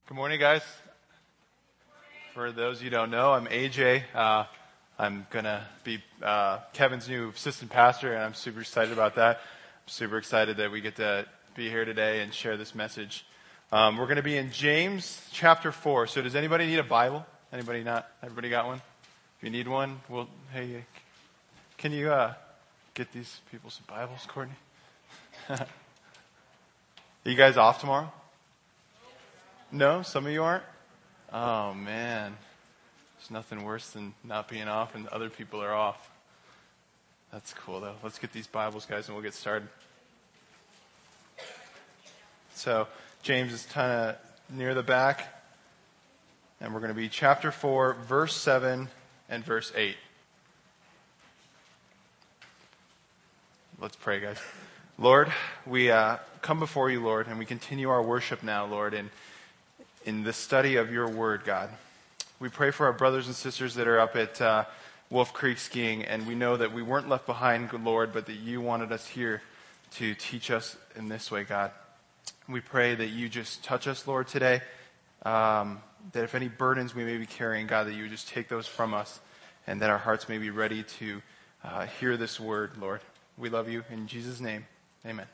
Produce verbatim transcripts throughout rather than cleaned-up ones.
Good morning, guys. For those you don't know, I'm A J. Uh, I'm going to be uh, Kevin's new assistant pastor, and I'm super excited about that. I'm super excited that we get to be here today and share this message. Um, we're going to be in James chapter four. So does anybody need a Bible? Anybody not? Everybody got one? If you need one, well, hey, can you uh, get these people some Bibles, Courtney? Are you guys off tomorrow? No? Some of you aren't? Oh, man. There's nothing worse than not being off and other people are off. That's cool, though. Let's get these Bibles, guys, and we'll get started. So, James is kind of near the back. And we're going to be chapter four, verse seven, and verse eight. Let's pray, guys. Lord, we uh, come before you, Lord, and we continue our worship now, Lord, and in the study of your word, God. We pray for our brothers and sisters that are up at uh, Wolf Creek skiing, and we know that we weren't left behind, good Lord, but that you wanted us here to teach us in this way, God. We pray that you just touch us, Lord, today, um, that if any burdens we may be carrying, God, that you would just take those from us, and that our hearts may be ready to uh, hear this word, Lord. We love you. In Jesus' name, amen.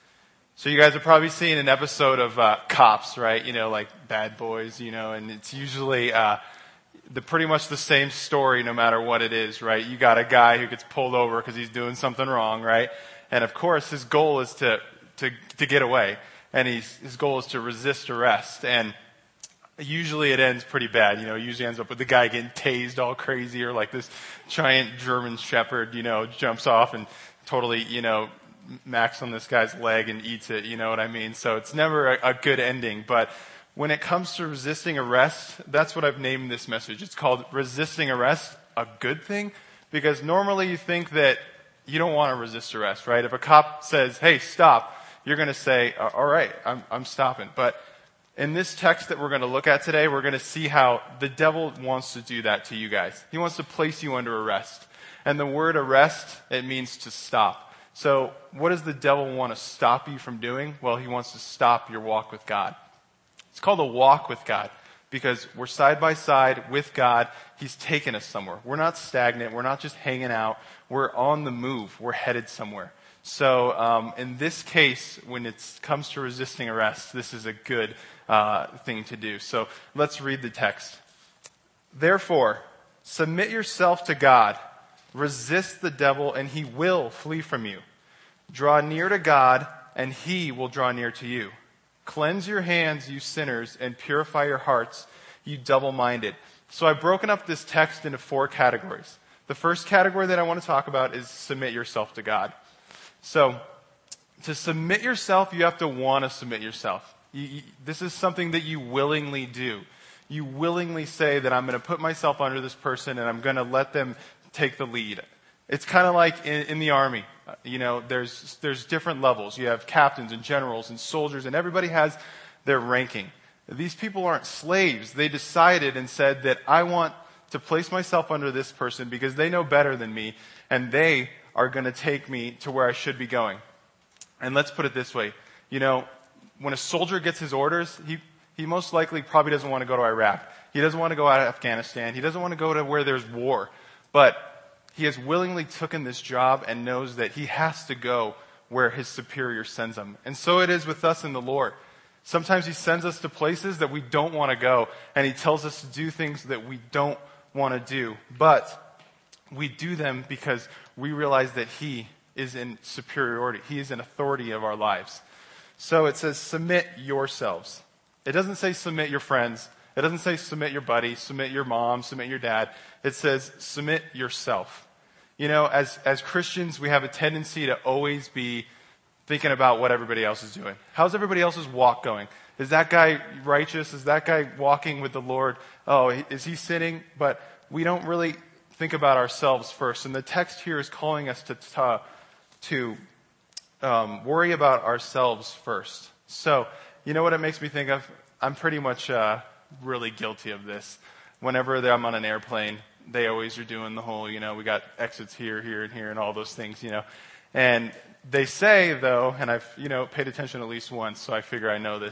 So you guys have probably seen an episode of uh, Cops, right? You know, like Bad Boys, you know, and it's usually uh, the pretty much the same story no matter what it is, right? You got a guy who gets pulled over because he's doing something wrong, right? And of course, his goal is to to to get away, and he's, his goal is to resist arrest. And usually it ends pretty bad, you know. It usually ends up with the guy getting tased all crazy, or like this giant German Shepherd, you know, jumps off and totally, you know, Max on this guy's leg and eats it, you know what I mean? So it's never a, a good ending. But when it comes to resisting arrest, that's what I've named this message. It's called Resisting Arrest, a Good Thing. Because normally you think that you don't want to resist arrest, right? If a cop says, hey, stop, you're going to say, all right, I'm, I'm stopping. But in this text that we're going to look at today, we're going to see how the devil wants to do that to you guys. He wants to place you under arrest. And the word arrest, it means to stop. So what does the devil want to stop you from doing? Well, he wants to stop your walk with God. It's called a walk with God because we're side by side with God. He's taken us somewhere. We're not stagnant. We're not just hanging out. We're on the move. We're headed somewhere. So um, in this case, when it comes to resisting arrest, this is a good uh, thing to do. So let's read the text. Therefore, submit yourself to God. Resist the devil, and he will flee from you. Draw near to God, and he will draw near to you. Cleanse your hands, you sinners, and purify your hearts, you double-minded. So I've broken up this text into four categories. The first category that I want to talk about is submit yourself to God. So to submit yourself, you have to want to submit yourself. You, you, this is something that you willingly do. You willingly say that I'm going to put myself under this person, and I'm going to let them take the lead. It's kind of like in, in the army. You know, there's there's different levels. You have captains and generals and soldiers, and everybody has their ranking. These people aren't slaves. They decided and said that I want to place myself under this person because they know better than me, and they are going to take me to where I should be going. And let's put it this way. You know, when a soldier gets his orders, he, he most likely probably doesn't want to go to Iraq. He doesn't want to go out of Afghanistan. He doesn't want to go to where there's war. But he has willingly taken this job and knows that he has to go where his superior sends him. And so it is with us in the Lord. Sometimes he sends us to places that we don't want to go, and he tells us to do things that we don't want to do. But we do them because we realize that he is in superiority. He is in authority of our lives. So it says, submit yourselves. It doesn't say submit your friends. It doesn't say submit your buddy, submit your mom, submit your dad. It says submit yourself. You know, as, as Christians, we have a tendency to always be thinking about what everybody else is doing. How's everybody else's walk going? Is that guy righteous? Is that guy walking with the Lord? Oh, is he sinning? But we don't really think about ourselves first. And the text here is calling us to, to, to um, worry about ourselves first. So, you know what it makes me think of? I'm pretty much uh, really guilty of this. Whenever I'm on an airplane, they always are doing the whole, you know, we got exits here, here, and here, and all those things, you know. And they say, though, and I've, you know, paid attention at least once, so I figure I know this,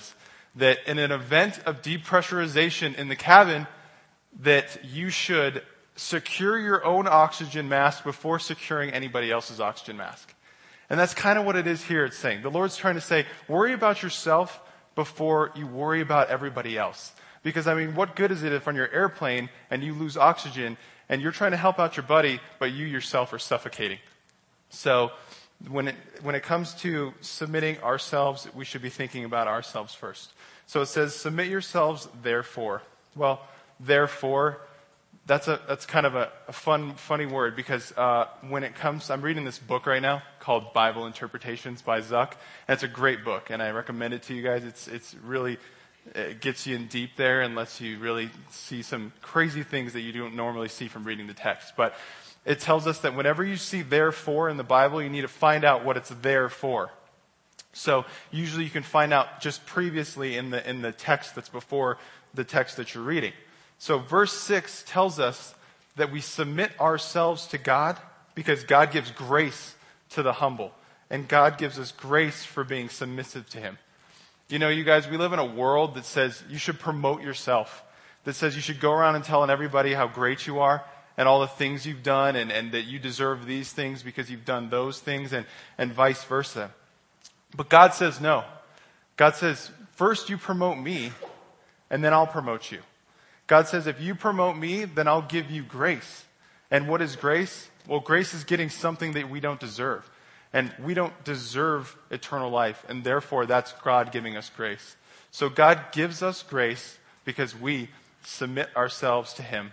that in an event of depressurization in the cabin, that you should secure your own oxygen mask before securing anybody else's oxygen mask. And that's kind of what it is here. It's saying the Lord's trying to say, worry about yourself before you worry about everybody else. Because, I mean, what good is it if on your airplane and you lose oxygen and you're trying to help out your buddy, but you yourself are suffocating? So when it, when it comes to submitting ourselves, we should be thinking about ourselves first. So it says, submit yourselves therefore. Well, therefore, that's a that's kind of a, a fun, funny word because uh, when it comes, I'm reading this book right now called Bible Interpretations by Zuck, and it's a great book, and I recommend it to you guys. It's it's really, it gets you in deep there and lets you really see some crazy things that you don't normally see from reading the text. But it tells us that whenever you see therefore in the Bible, you need to find out what it's there for. So usually you can find out just previously in the in the text that's before the text that you're reading. So verse six tells us that we submit ourselves to God because God gives grace to the humble. And God gives us grace for being submissive to Him. You know, you guys, we live in a world that says you should promote yourself. That says you should go around and telling everybody how great you are and all the things you've done and, and that you deserve these things because you've done those things and, and vice versa. But God says no. God says, first you promote me and then I'll promote you. God says, if you promote me, then I'll give you grace. And what is grace? Well, grace is getting something that we don't deserve. And we don't deserve eternal life. And therefore, that's God giving us grace. So God gives us grace because we submit ourselves to Him.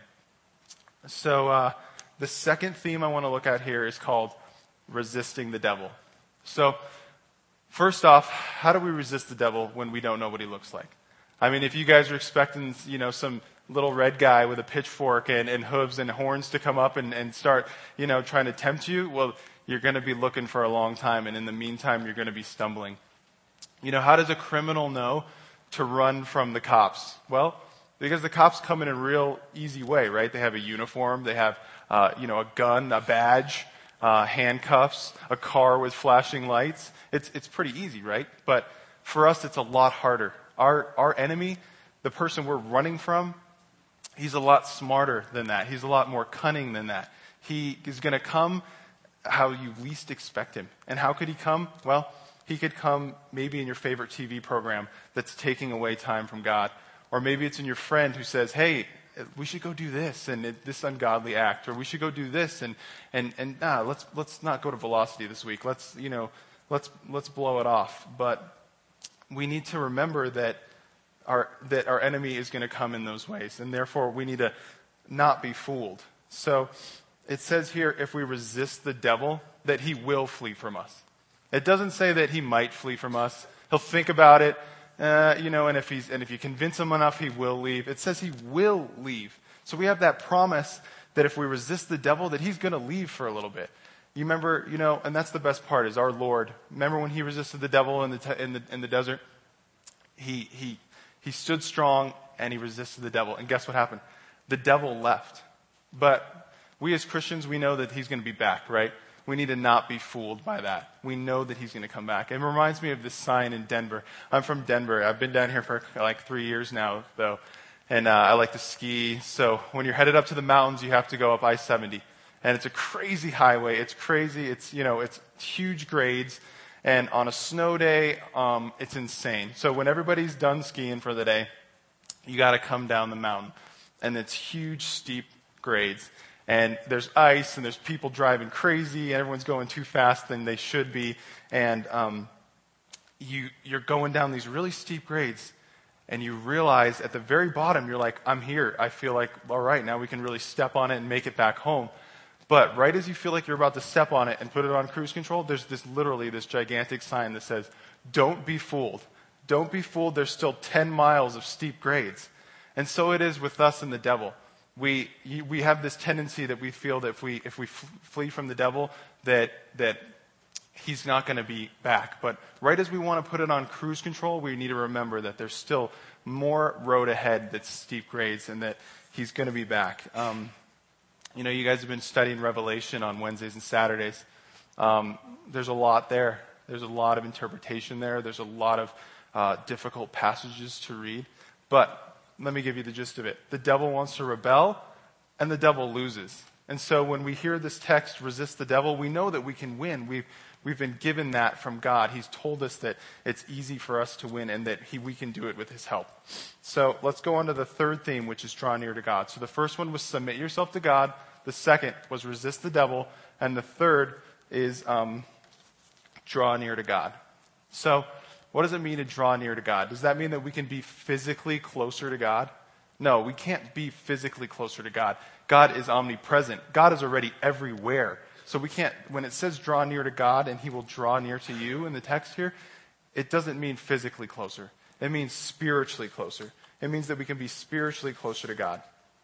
So uh, the second theme I want to look at here is called resisting the devil. So first off, how do we resist the devil when we don't know what he looks like? I mean, if you guys are expecting, you know, some little red guy with a pitchfork and, and hooves and horns to come up and, and start, you know, trying to tempt you, well, you're going to be looking for a long time. And in the meantime, you're going to be stumbling. You know, how does a criminal know to run from the cops? Well, because the cops come in a real easy way, right? They have a uniform. They have, uh, you know, a gun, a badge, uh, handcuffs, a car with flashing lights. It's, it's pretty easy, right? But for us, it's a lot harder. Our, our enemy, the person we're running from, he's a lot smarter than that. He's a lot more cunning than that. He is going to come how you least expect him. And how could he come? Well, he could come maybe in your favorite T V program that's taking away time from God. Or maybe it's in your friend who says, hey, we should go do this and it, this ungodly act. Or we should go do this and, and, and nah, let's, let's not go to Velocity this week. Let's, you know, let's, let's blow it off. But we need to remember that Our, that our enemy is going to come in those ways. And therefore, we need to not be fooled. So it says here, if we resist the devil, that he will flee from us. It doesn't say that he might flee from us. He'll think about it, uh, you know, and if he's and if you convince him enough, he will leave. It says he will leave. So we have that promise that if we resist the devil, that he's going to leave for a little bit. You remember, you know, and that's the best part is our Lord. Remember when he resisted the devil in the te- in the in the desert? He he. He stood strong and he resisted the devil. And guess what happened? The devil left. But we as Christians, we know that he's going to be back, right? We need to not be fooled by that. We know that he's going to come back. It reminds me of this sign in Denver. I'm from Denver. I've been down here for like three years now, though. And uh, I like to ski. So when you're headed up to the mountains, you have to go up I seventy. And it's a crazy highway. It's crazy. It's, you know, it's huge grades. And on a snow day, um, it's insane. So when everybody's done skiing for the day, you got to come down the mountain. And it's huge, steep grades. And there's ice, and there's people driving crazy, and everyone's going too fast than they should be. And um, you, you're going down these really steep grades, and you realize at the very bottom, you're like, I'm here. I feel like, all right, now we can really step on it and make it back home. But right as you feel like you're about to step on it and put it on cruise control, there's this literally this gigantic sign that says, don't be fooled. Don't be fooled. There's still ten miles of steep grades. And so it is with us and the devil. We we have this tendency that we feel that if we if we f- flee from the devil, that that he's not going to be back. But right as we want to put it on cruise control, we need to remember that there's still more road ahead that's steep grades and that he's going to be back. Um, You know, you guys have been studying Revelation on Wednesdays and Saturdays. Um, there's a lot there. There's a lot of interpretation there. There's a lot of uh, difficult passages to read. But let me give you the gist of it. The devil wants to rebel, and the devil loses. And so when we hear this text, resist the devil, we know that we can win. We've, we've been given that from God. He's told us that it's easy for us to win and that he, we can do it with his help. So let's go on to the third theme, which is draw near to God. So the first one was submit yourself to God. The second was resist the devil. And the third is um, draw near to God. So what does it mean to draw near to God? Does that mean that we can be physically closer to God? No, we can't be physically closer to God. God is omnipresent. God is already everywhere. So we can't, when it says draw near to God and he will draw near to you in the text here, it doesn't mean physically closer. It means spiritually closer. It means that we can be spiritually closer to God.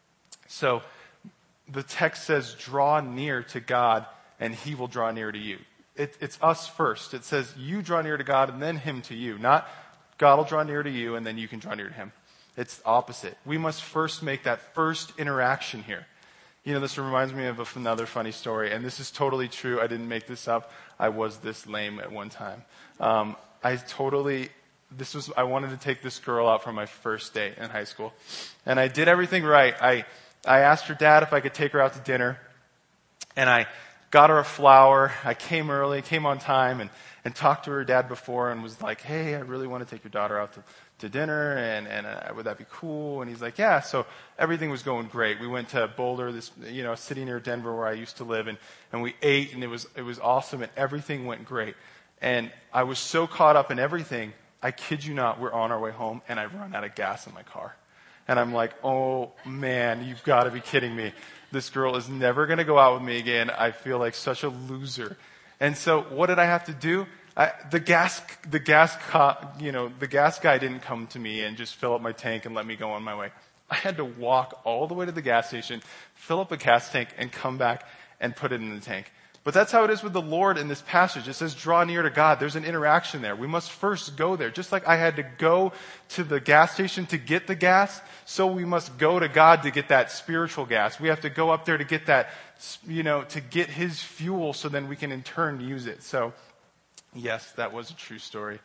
So the text says draw near to God and he will draw near to you. It, it's us first. It says you draw near to God and then him to you. Not God will draw near to you and then you can draw near to him. It's the opposite. We must first make that first interaction here. You know, this reminds me of another funny story, and this is totally true. I didn't make this up. I was this lame at one time. Um, I totally, this was, I wanted to take this girl out for my first date in high school. And I did everything right. I, I asked her dad if I could take her out to dinner, and I got her a flower. I came early, came on time, and, and talked to her dad before and was like, hey, I really want to take your daughter out to to dinner, and, and uh, would that be cool? And he's like, yeah. So everything was going great. We went to Boulder, this, you know, city near Denver where I used to live, and, and we ate, and it was, it was awesome, and everything went great. And I was so caught up in everything, I kid you not, we're on our way home, and I run out of gas in my car. And I'm like, oh man, you've got to be kidding me. This girl is never going to go out with me again. I feel like such a loser. And so what did I have to do? I, the gas, the gas, co- you know, the gas guy didn't come to me and just fill up my tank and let me go on my way. I had to walk all the way to the gas station, fill up a gas tank, and come back and put it in the tank. But that's how it is with the Lord in this passage. It says, draw near to God. There's an interaction there. We must first go there. Just like I had to go to the gas station to get the gas, so we must go to God to get that spiritual gas. We have to go up there to get that, you know, to get his fuel so then we can in turn use it. So, yes, that was a true story.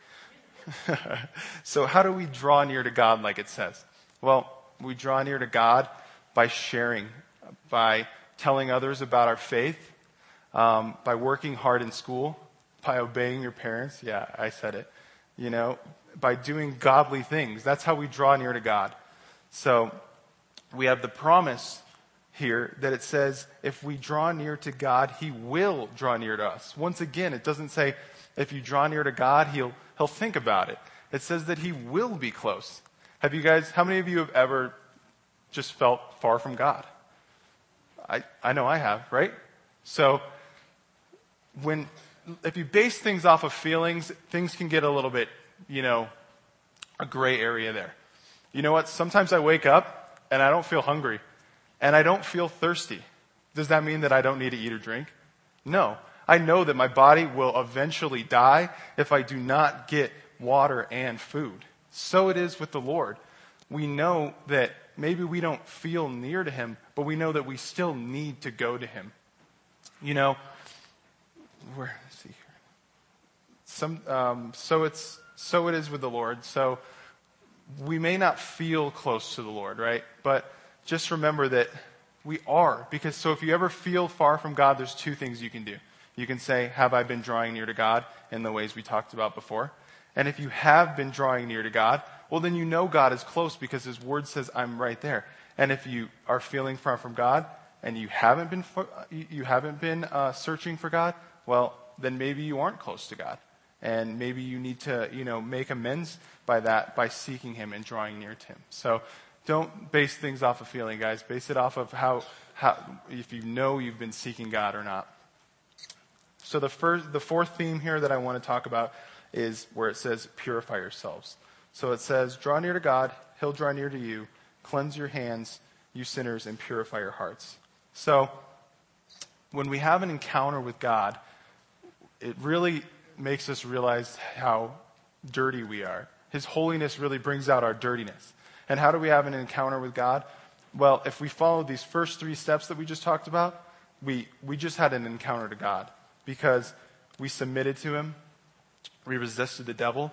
So how do we draw near to God like it says? Well, we draw near to God by sharing, by telling others about our faith, um, by working hard in school, by obeying your parents. Yeah, I said it. You know, by doing godly things. That's how we draw near to God. So we have the promise here that it says if we draw near to God, he will draw near to us. Once again, it doesn't say if you draw near to God, he'll he'll think about it. It says that he will be close. Have you guys, how many of you have ever just felt far from God? I, I know I have, right? So when, if you base things off of feelings, things can get a little bit, you know, a gray area there. You know what? Sometimes I wake up and I don't feel hungry and I don't feel thirsty. Does that mean that I don't need to eat or drink? No. I know that my body will eventually die if I do not get water and food. So it is with the Lord. We know that maybe we don't feel near to him, but we know that we still need to go to him. You know, where, let's see here. Some, um, so it's, so it is with the Lord. So we may not feel close to the Lord, right? But just remember that we are, because so if you ever feel far from God, there's two things you can do. You can say, have I been drawing near to God in the ways we talked about before? And if you have been drawing near to God, well, then you know God is close because his word says, I'm right there. And if you are feeling far from God and you haven't been, you haven't been uh, searching for God, well, then maybe you aren't close to God. And maybe you need to, you know, make amends by that, by seeking him and drawing near to him. So don't base things off of feeling, guys. Base it off of how, how, if you know you've been seeking God or not. So the first, the fourth theme here that I want to talk about is where it says, purify yourselves. So it says, draw near to God, he'll draw near to you, cleanse your hands, you sinners, and purify your hearts. So when we have an encounter with God, it really makes us realize how dirty we are. His holiness really brings out our dirtiness. And how do we have an encounter with God? Well, if we follow these first three steps that we just talked about, we, we just had an encounter to God because we submitted to him, we resisted the devil,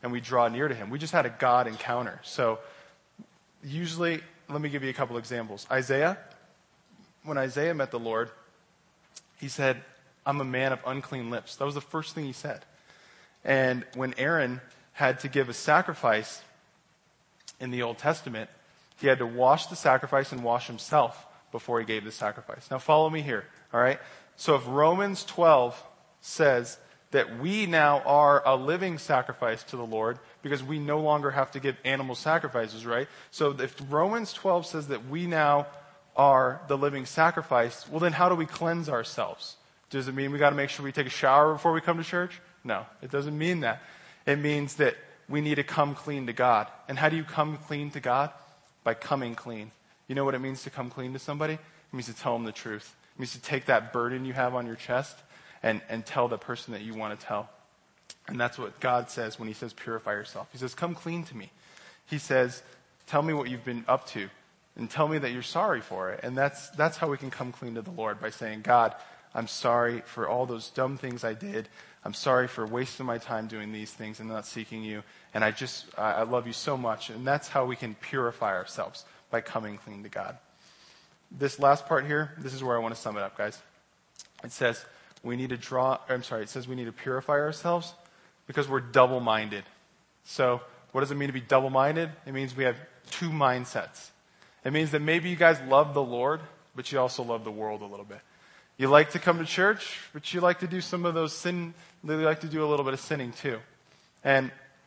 and we draw near to him. We just had a God encounter. So usually, let me give you a couple examples. Isaiah, when Isaiah met the Lord, he said, I'm a man of unclean lips. That was the first thing he said. And when Aaron had to give a sacrifice in the Old Testament, he had to wash the sacrifice and wash himself before he gave the sacrifice. Now follow me here, all right? So if Romans twelve says that we now are a living sacrifice to the Lord because we no longer have to give animal sacrifices, right? So if Romans twelve says that we now are the living sacrifice, well then how do we cleanse ourselves? Does it mean we got to make sure we take a shower before we come to church? No, it doesn't mean that. It means that we need to come clean to God. And how do you come clean to God? By coming clean. You know what it means to come clean to somebody? It means to tell them the truth. It means to take that burden you have on your chest and, and tell the person that you want to tell. And that's what God says when he says purify yourself. He says, come clean to me. He says, tell me what you've been up to and tell me that you're sorry for it. And that's, that's how we can come clean to the Lord, by saying, God, I'm sorry for all those dumb things I did. I'm sorry for wasting my time doing these things and not seeking you. And I just, I love you so much. And that's how we can purify ourselves, by coming clean to God. This last part here, this is where I want to sum it up, guys. It says we need to draw, I'm sorry, it says we need to purify ourselves because we're double-minded. So what does it mean to be double-minded? It means we have two mindsets. It means that maybe you guys love the Lord, but you also love the world a little bit. You like to come to church, but you like to do some of those sin, you like to do a little bit of sinning too. And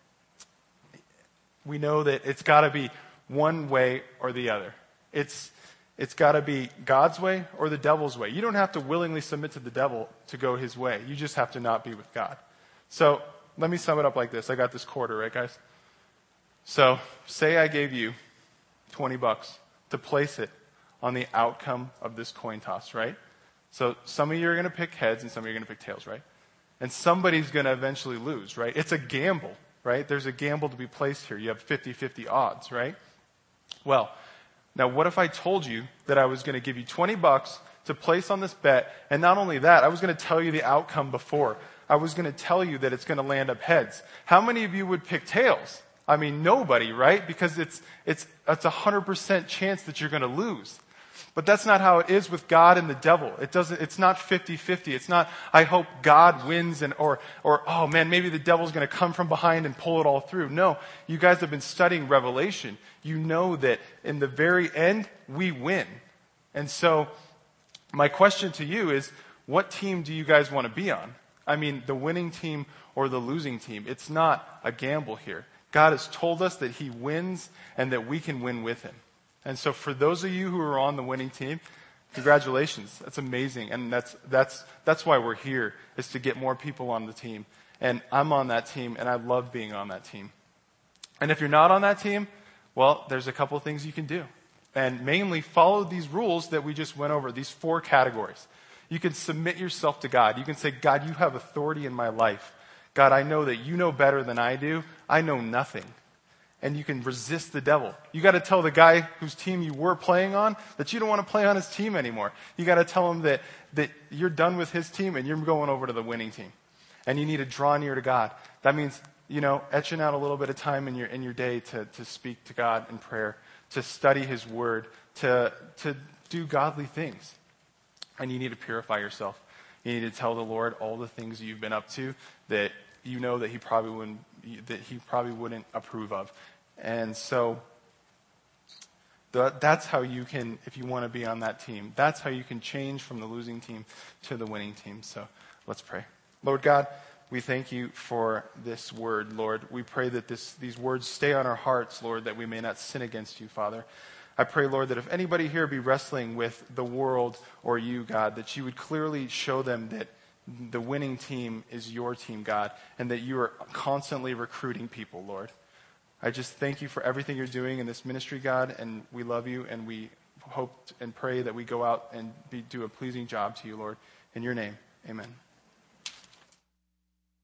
we know that it's got to be one way or the other. It's it's got to be God's way or the devil's way. You don't have to willingly submit to the devil to go his way. You just have to not be with God. So let me sum it up like this. I got this quarter, right, guys? So say I gave you twenty bucks to place it on the outcome of this coin toss, right? So some of you are going to pick heads and some of you are going to pick tails, right? And somebody's going to eventually lose, right? It's a gamble, right? There's a gamble to be placed here. You have fifty-fifty odds, right? Well, now what if I told you that I was going to give you twenty bucks to place on this bet, and not only that, I was going to tell you the outcome before. I was going to tell you that it's going to land up heads. How many of you would pick tails? I mean, nobody, right? Because it's it's it's a one hundred percent chance that you're going to lose. But that's not how it is with God and the devil. It doesn't, it's not fifty-fifty. It's not, I hope God wins and, or, or, oh man, maybe the devil's going to come from behind and pull it all through. No, you guys have been studying Revelation. You know that in the very end, we win. And so, my question to you is, what team do you guys want to be on? I mean, the winning team or the losing team? It's not a gamble here. God has told us that he wins and that we can win with him. And so for those of you who are on the winning team, congratulations. That's amazing. And that's that's that's why we're here, is to get more people on the team. And I'm on that team, and I love being on that team. And if you're not on that team, well, there's a couple of things you can do. And mainly follow these rules that we just went over, these four categories. You can submit yourself to God. You can say, God, you have authority in my life. God, I know that you know better than I do. I know nothing. And you can resist the devil. You got to tell the guy whose team you were playing on that you don't want to play on his team anymore. You got to tell him that, that you're done with his team and you're going over to the winning team. And you need to draw near to God. That means, you know, etching out a little bit of time in your in your day to, to speak to God in prayer, to study his word, to to do godly things. And you need to purify yourself. You need to tell the Lord all the things you've been up to that you know that he probably wouldn't that he probably wouldn't approve of. And so the, that's how you can, if you want to be on that team, that's how you can change from the losing team to the winning team. So let's pray. Lord God, we thank you for this word, Lord. We pray that this, these words stay on our hearts, Lord, that we may not sin against you, Father. I pray, Lord, that if anybody here be wrestling with the world or you, God, that you would clearly show them that the winning team is your team, God, and that you are constantly recruiting people, Lord. I just thank you for everything you're doing in this ministry, God, and we love you, and we hope and pray that we go out and be, do a pleasing job to you, Lord. In your name, amen.